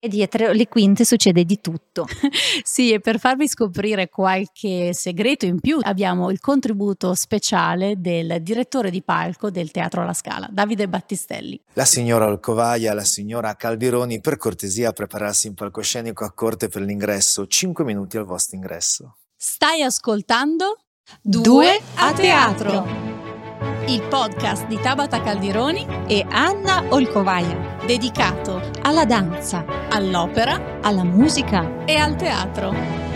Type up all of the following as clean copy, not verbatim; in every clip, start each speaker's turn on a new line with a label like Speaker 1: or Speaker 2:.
Speaker 1: E dietro le quinte succede di tutto.
Speaker 2: Sì, e per farvi scoprire qualche segreto in più abbiamo il contributo speciale del direttore di palco del Teatro alla Scala, Davide Battistelli.
Speaker 3: La signora Olcovaia, la signora Caldironi, per cortesia prepararsi in palcoscenico a corte per l'ingresso, 5 minuti al vostro ingresso.
Speaker 2: Stai ascoltando
Speaker 1: Due a teatro,
Speaker 2: il podcast di Tabata Caldironi
Speaker 1: e Anna Olcovaia,
Speaker 2: dedicato
Speaker 1: alla danza,
Speaker 2: all'opera,
Speaker 1: alla musica
Speaker 2: e al teatro.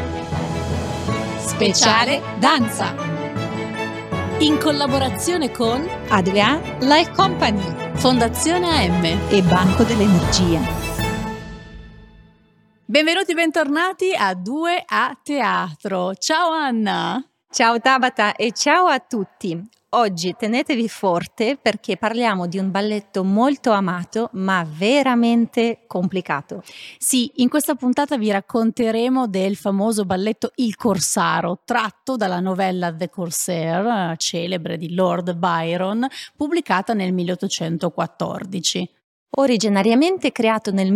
Speaker 1: Speciale danza,
Speaker 2: In collaborazione con
Speaker 1: Adrià Life Company
Speaker 2: Fondazione AM
Speaker 1: e Banco dell'Energia.
Speaker 2: Benvenuti e bentornati a Due a Teatro. Ciao Anna!
Speaker 1: Ciao Tabata e ciao a tutti. Oggi tenetevi forte perché parliamo di un balletto molto amato ma veramente complicato.
Speaker 2: Sì, in questa puntata vi racconteremo del famoso balletto Il Corsaro, tratto dalla novella The Corsair, celebre di Lord Byron, pubblicata nel 1814.
Speaker 1: Originariamente creato nel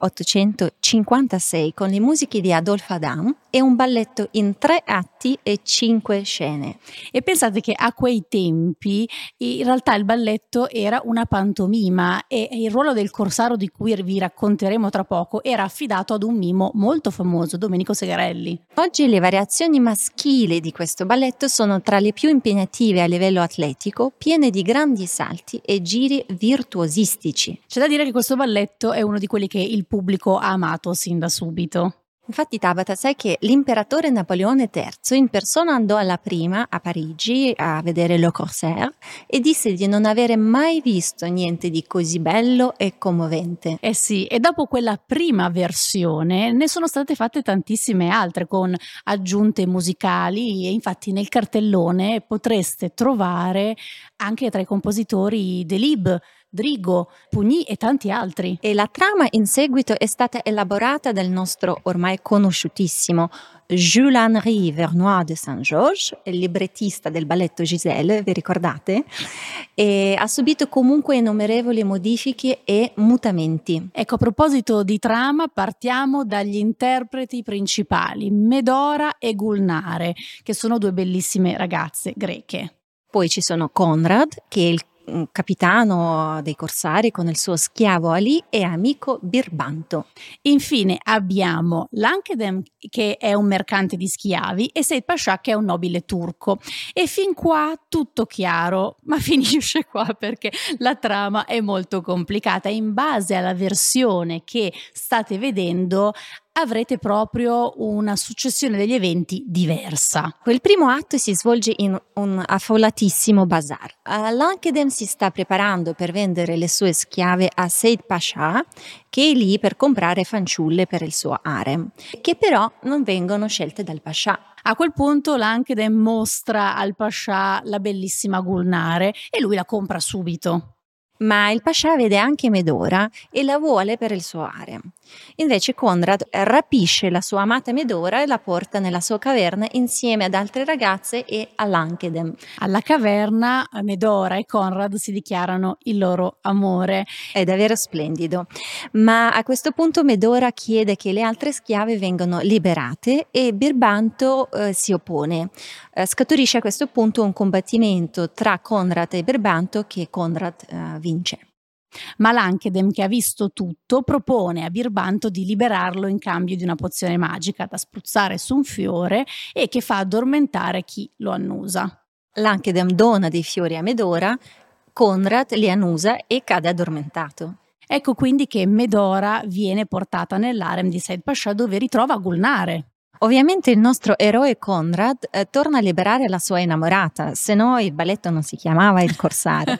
Speaker 1: 1856 con le musiche di Adolphe Adam, è un balletto in 3 atti e 5 scene.
Speaker 2: E pensate che a quei tempi in realtà il balletto era una pantomima e il ruolo del Corsaro, di cui vi racconteremo tra poco, era affidato ad un mimo molto famoso, Domenico Segarelli.
Speaker 1: Oggi le variazioni maschili di questo balletto sono tra le più impegnative a livello atletico, piene di grandi salti e giri virtuosistici.
Speaker 2: C'è da dire che questo balletto è uno di quelli che il pubblico ha amato sin da subito.
Speaker 1: Infatti Tabata, sai che l'imperatore Napoleone III in persona andò alla prima a Parigi a vedere Le Corsaire e disse di non avere mai visto niente di così bello e commovente.
Speaker 2: Eh sì, e dopo quella prima versione ne sono state fatte tantissime altre con aggiunte musicali e infatti nel cartellone potreste trovare anche tra i compositori Delibes, Drigo, Pugny e tanti altri.
Speaker 1: E la trama in seguito è stata elaborata dal nostro ormai conosciutissimo Jules-Henri Vernois de Saint-Georges, il librettista del balletto Giselle, vi ricordate? E ha subito comunque innumerevoli modifiche e mutamenti.
Speaker 2: Ecco, a proposito di trama, partiamo dagli interpreti principali, Medora e Gulnare, che sono due bellissime ragazze greche.
Speaker 1: Poi ci sono Conrad, che è il capitano dei corsari con il suo schiavo Ali e amico Birbanto.
Speaker 2: Infine abbiamo Lankedem, che è un mercante di schiavi, e Seyd Pascià, che è un nobile turco. E fin qua tutto chiaro, ma finisce qua perché la trama è molto complicata. In base alla versione che state vedendo avrete proprio una successione degli eventi diversa.
Speaker 1: Quel primo atto si svolge in un affollatissimo bazar. Lankedem si sta preparando per vendere le sue schiave a Seyd Pascià, che è lì per comprare fanciulle per il suo harem, che però non vengono scelte dal Pascià.
Speaker 2: A quel punto Lankedem mostra al Pascià la bellissima Gulnare e lui la compra subito.
Speaker 1: Ma il Pascià vede anche Medora e la vuole per il suo harem. Invece Conrad rapisce la sua amata Medora e la porta nella sua caverna insieme ad altre ragazze e a Lankedem.
Speaker 2: Alla caverna Medora e Conrad si dichiarano il loro amore.
Speaker 1: È davvero splendido. Ma a questo punto Medora chiede che le altre schiave vengano liberate e Birbanto si oppone. Scaturisce a questo punto un combattimento tra Conrad e Birbanto che Conrad vince.
Speaker 2: Ma Lankedem, che ha visto tutto, propone a Birbanto di liberarlo in cambio di una pozione magica da spruzzare su un fiore e che fa addormentare chi lo annusa.
Speaker 1: Lankedem dona dei fiori a Medora, Conrad li annusa e cade addormentato.
Speaker 2: Ecco quindi che Medora viene portata nell'harem di Seyd Pascià, dove ritrova Gulnare.
Speaker 1: Ovviamente il nostro eroe Conrad torna a liberare la sua innamorata, se no il balletto non si chiamava Il Corsaro.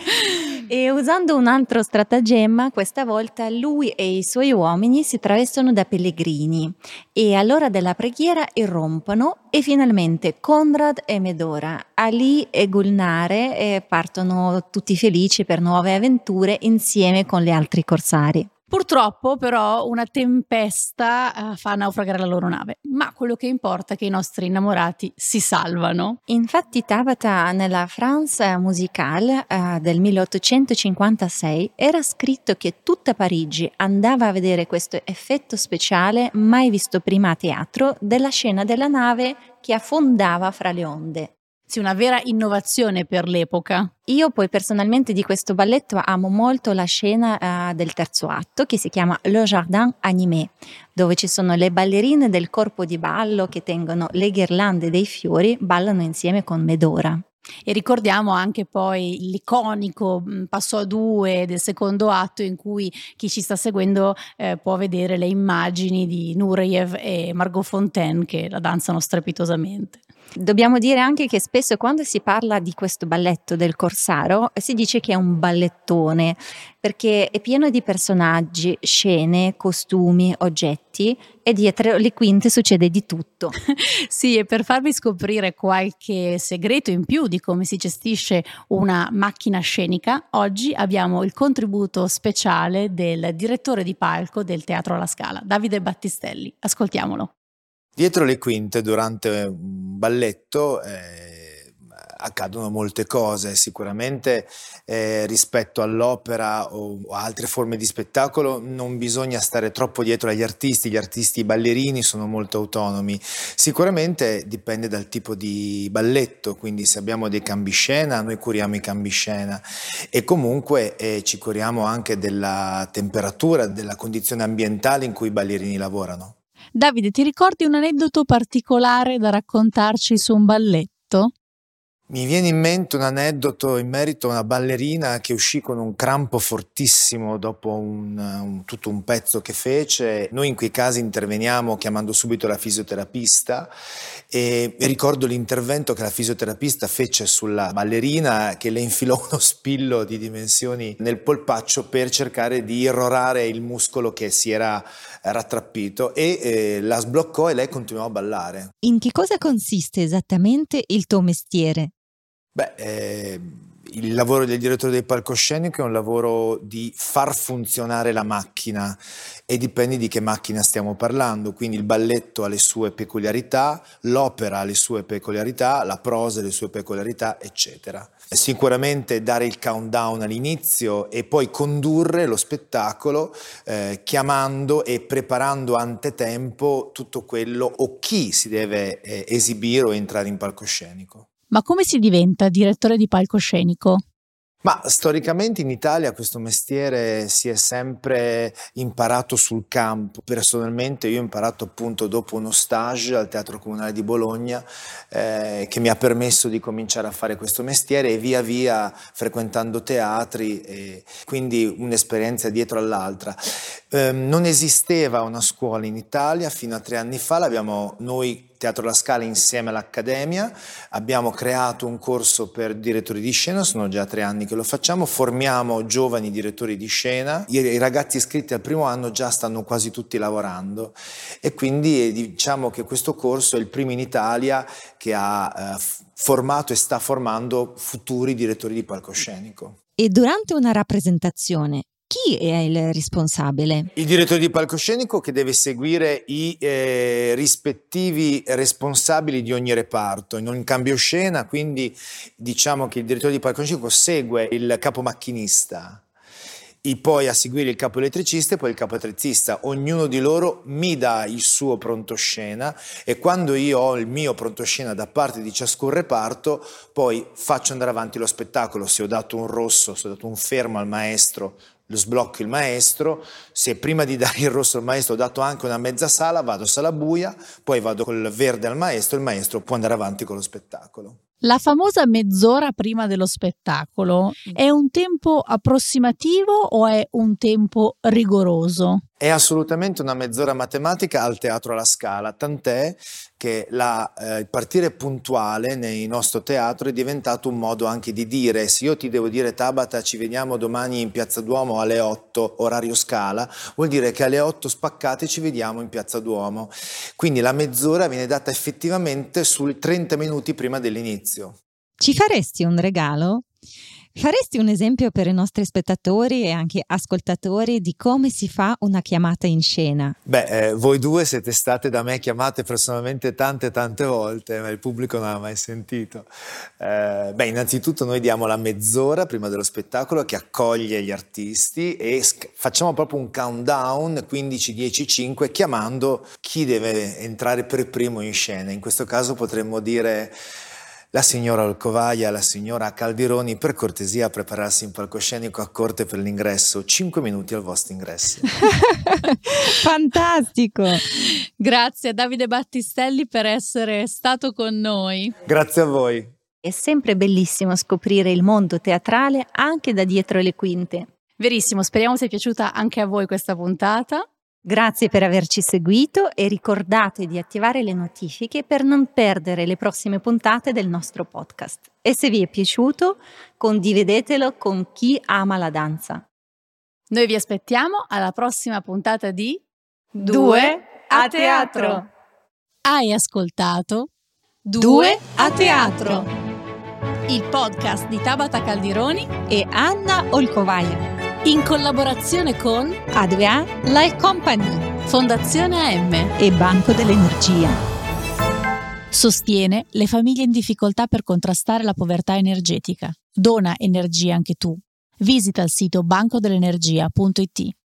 Speaker 1: E usando un altro stratagemma, questa volta lui e i suoi uomini si travestono da pellegrini e all'ora della preghiera irrompono e finalmente Conrad e Medora, Ali e Gulnare partono tutti felici per nuove avventure insieme con gli altri corsari.
Speaker 2: Purtroppo però una tempesta fa naufragare la loro nave, ma quello che importa è che i nostri innamorati si salvano.
Speaker 1: Infatti Tabata nella France Musicale del 1856 era scritto che tutta Parigi andava a vedere questo effetto speciale mai visto prima a teatro della scena della nave che affondava fra le onde.
Speaker 2: Sì, una vera innovazione per l'epoca.
Speaker 1: Io poi personalmente di questo balletto amo molto la scena del terzo atto che si chiama Le Jardin Animé, dove ci sono le ballerine del corpo di ballo che tengono le ghirlande dei fiori, ballano insieme con Medora.
Speaker 2: E ricordiamo anche poi l'iconico passo a due del secondo atto in cui chi ci sta seguendo può vedere le immagini di Nureyev e Margot Fonteyn che la danzano strepitosamente.
Speaker 1: Dobbiamo dire anche che spesso quando si parla di questo balletto del Corsaro si dice che è un ballettone perché è pieno di personaggi, scene, costumi, oggetti e dietro le quinte succede di tutto.
Speaker 2: Sì, e per farvi scoprire qualche segreto in più di come si gestisce una macchina scenica, oggi abbiamo il contributo speciale del direttore di palco del Teatro alla Scala, Davide Battistelli. Ascoltiamolo.
Speaker 3: Dietro le quinte, durante un balletto, accadono molte cose, sicuramente rispetto all'opera o altre forme di spettacolo non bisogna stare troppo dietro agli artisti, gli artisti i ballerini sono molto autonomi, sicuramente dipende dal tipo di balletto, quindi se abbiamo dei cambiescena noi curiamo i cambiescena e comunque ci curiamo anche della temperatura, della condizione ambientale in cui i ballerini lavorano.
Speaker 2: Davide, ti ricordi un aneddoto particolare da raccontarci su un balletto?
Speaker 3: Mi viene in mente un aneddoto in merito a una ballerina che uscì con un crampo fortissimo dopo tutto un pezzo che fece. Noi in quei casi interveniamo chiamando subito la fisioterapista e ricordo l'intervento che la fisioterapista fece sulla ballerina che le infilò uno spillo di dimensioni nel polpaccio per cercare di irrorare il muscolo che si era rattrappito e la sbloccò e lei continuò a ballare.
Speaker 1: In che cosa consiste esattamente il tuo mestiere?
Speaker 3: Il lavoro del direttore del palcoscenico è un lavoro di far funzionare la macchina e dipende di che macchina stiamo parlando, quindi il balletto ha le sue peculiarità, l'opera ha le sue peculiarità, la prosa ha le sue peculiarità, eccetera. Sicuramente dare il countdown all'inizio e poi condurre lo spettacolo chiamando e preparando antetempo tutto quello o chi si deve esibire o entrare in palcoscenico.
Speaker 2: Ma come si diventa direttore di palcoscenico?
Speaker 3: Ma storicamente in Italia questo mestiere si è sempre imparato sul campo. Personalmente io ho imparato appunto dopo uno stage al Teatro Comunale di Bologna che mi ha permesso di cominciare a fare questo mestiere e via via frequentando teatri e quindi un'esperienza dietro all'altra. Non esisteva una scuola in Italia fino a 3 anni fa, l'abbiamo noi Teatro alla Scala insieme all'Accademia, abbiamo creato un corso per direttori di scena, sono già 3 anni che lo facciamo, formiamo giovani direttori di scena, i ragazzi iscritti al primo anno già stanno quasi tutti lavorando e quindi diciamo che questo corso è il primo in Italia che ha formato e sta formando futuri direttori di palcoscenico.
Speaker 1: E durante una rappresentazione, chi è il responsabile?
Speaker 3: Il direttore di palcoscenico che deve seguire i rispettivi responsabili di ogni reparto. In un cambioscena, quindi diciamo che il direttore di palcoscenico segue il capomacchinista, poi a seguire il capo elettricista e poi il capo attrezzista. Ognuno di loro mi dà il suo prontoscena e quando io ho il mio prontoscena da parte di ciascun reparto poi faccio andare avanti lo spettacolo. Se ho dato un rosso, se ho dato un fermo al maestro, lo sblocco il maestro, se prima di dare il rosso al maestro ho dato anche una mezza sala, vado a sala buia, poi vado col verde al maestro, il maestro può andare avanti con lo spettacolo.
Speaker 2: La famosa mezz'ora prima dello spettacolo è un tempo approssimativo o è un tempo rigoroso?
Speaker 3: È assolutamente una mezz'ora matematica al Teatro alla Scala, tant'è che il partire puntuale nel nostro teatro è diventato un modo anche di dire: se io ti devo dire Tabata ci vediamo domani in Piazza Duomo alle 8 orario Scala, vuol dire che alle 8 spaccate ci vediamo in Piazza Duomo, quindi la mezz'ora viene data effettivamente sul 30 minuti prima dell'inizio.
Speaker 1: Ci faresti un regalo? Faresti un esempio per i nostri spettatori e anche ascoltatori di come si fa una chiamata in scena?
Speaker 3: Voi due siete state da me chiamate personalmente tante volte, ma il pubblico non l'ha mai sentito. Innanzitutto noi diamo la mezz'ora prima dello spettacolo che accoglie gli artisti e facciamo proprio un countdown 15, 10, 5 chiamando chi deve entrare per primo in scena. In questo caso potremmo dire: la signora Olcovaia, la signora Caldironi, per cortesia prepararsi in palcoscenico a corte per l'ingresso, 5 minuti al vostro ingresso.
Speaker 1: Fantastico!
Speaker 2: Grazie a Davide Battistelli per essere stato con noi.
Speaker 3: Grazie a voi.
Speaker 1: È sempre bellissimo scoprire il mondo teatrale anche da dietro le quinte.
Speaker 2: Verissimo, speriamo sia piaciuta anche a voi questa puntata.
Speaker 1: Grazie per averci seguito e ricordate di attivare le notifiche per non perdere le prossime puntate del nostro podcast. E se vi è piaciuto, condividetelo con chi ama la danza.
Speaker 2: Noi vi aspettiamo alla prossima puntata di
Speaker 1: Due a teatro.
Speaker 2: Hai ascoltato
Speaker 1: Due a teatro,
Speaker 2: il podcast di Tabata Caldironi
Speaker 1: e Anna Olcovaia,
Speaker 2: in collaborazione con
Speaker 1: A2A Life Company
Speaker 2: Fondazione AM
Speaker 1: e Banco dell'Energia.
Speaker 2: Sostiene le famiglie in difficoltà per contrastare la povertà energetica. Dona energia anche tu. Visita il sito bancodell'energia.it.